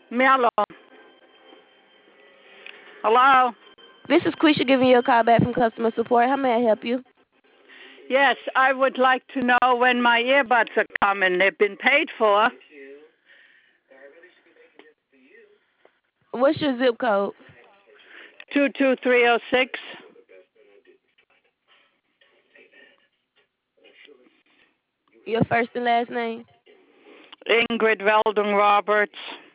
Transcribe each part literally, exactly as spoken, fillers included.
Hello. Hello. This is Quisha giving you a call back from customer support. How may I help you? Yes, I would like to know when my earbuds are coming. They've been paid for. What's your zip code? two two three oh six. Your first and last name? Ingrid Weldon Roberts.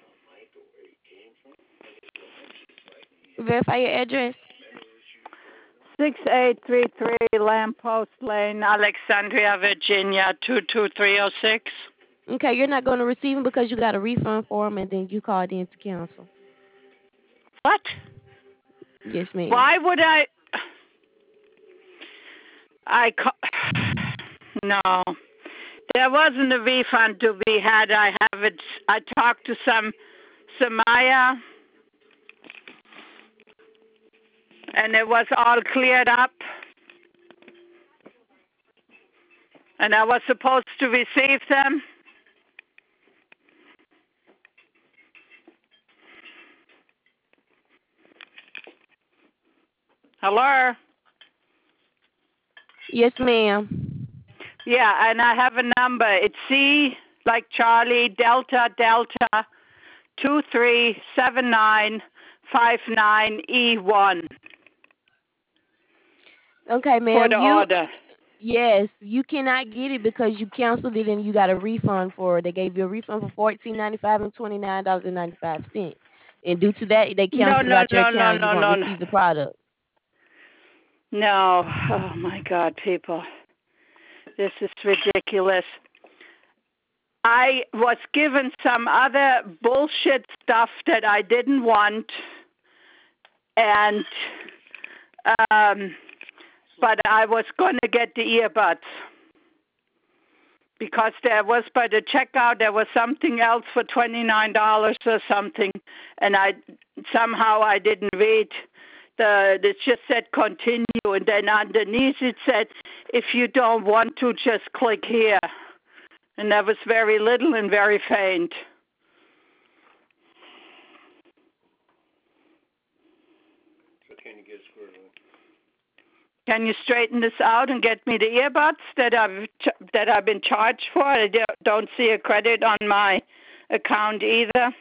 Verify your address. six eight three three Lamppost Lane, Alexandria, Virginia, two two three oh six. Okay, you're not going to receive them because you got a refund form and then you called in to cancel. What? Yes, ma'am. Why would I? I ca- no. There wasn't a refund to be had. I have it. I talked to some Samaya, and it was all cleared up. And I was supposed to receive them. Hello? Yes, ma'am. Yeah, and I have a number. It's C, like Charlie, Delta, Delta, two three seven nine five nine E one. Okay, For ma'am. the You order. yes, you cannot get it because you canceled it and you got a refund for it. They gave you a refund for fourteen ninety five and twenty nine dollars and ninety five cents. And due to that, they No, canceled no, out your no, no, account. You no, won't no, no. receive the product. No. Oh, my God, people. This is ridiculous. I was given some other bullshit stuff that I didn't want, and um, but I was going to get the earbuds because there was by the checkout there was something else for twenty-nine dollars or something, and I somehow I didn't read the. It just said continue, and then underneath it said if you don't want to, just click here. And that was very little and very faint. So can you get squared away? Can you straighten this out and get me the earbuds that I've ch- that I've been charged for? I don't see a credit on my account either.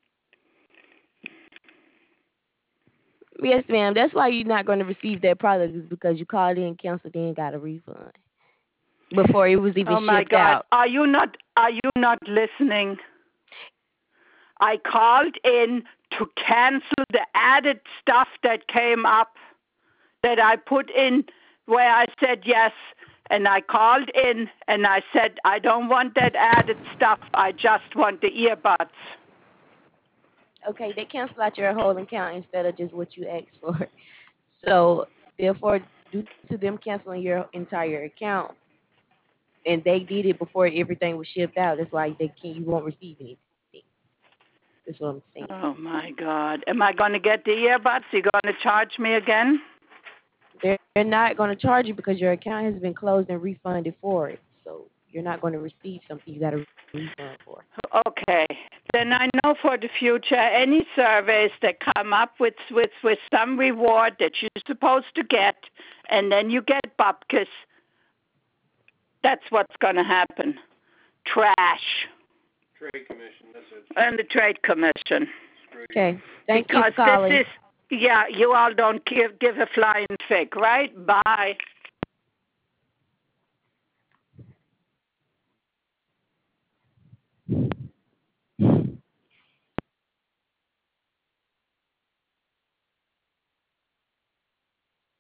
Yes, ma'am. That's why you're not going to receive that product is because you called in, canceled in, got a refund before it was even Oh my shipped God! out. Are you not Are you not listening? I called in to cancel the added stuff that came up that I put in where I said yes. And I called in and I said, I don't want that added stuff. I just want the earbuds. Okay, they cancel out your whole account instead of just what you asked for. So, therefore, due to them canceling your entire account, and they did it before everything was shipped out, that's why they can you won't receive anything. That's what I'm saying. Oh, my God. Am I going to get the earbuds? You going to charge me again? They're, they're not going to charge you because your account has been closed and refunded for it. So, you're not going to receive something you got a refund for. Okay. Then I know for the future any surveys that come up with, with, with some reward that you're supposed to get, and then you get bupkis, that's what's going to happen. Trash. Trade commission, that's it. And the Trade Commission. Okay. Thank you Because for calling. this is, yeah, you all don't give, give a flying fig, right? Bye.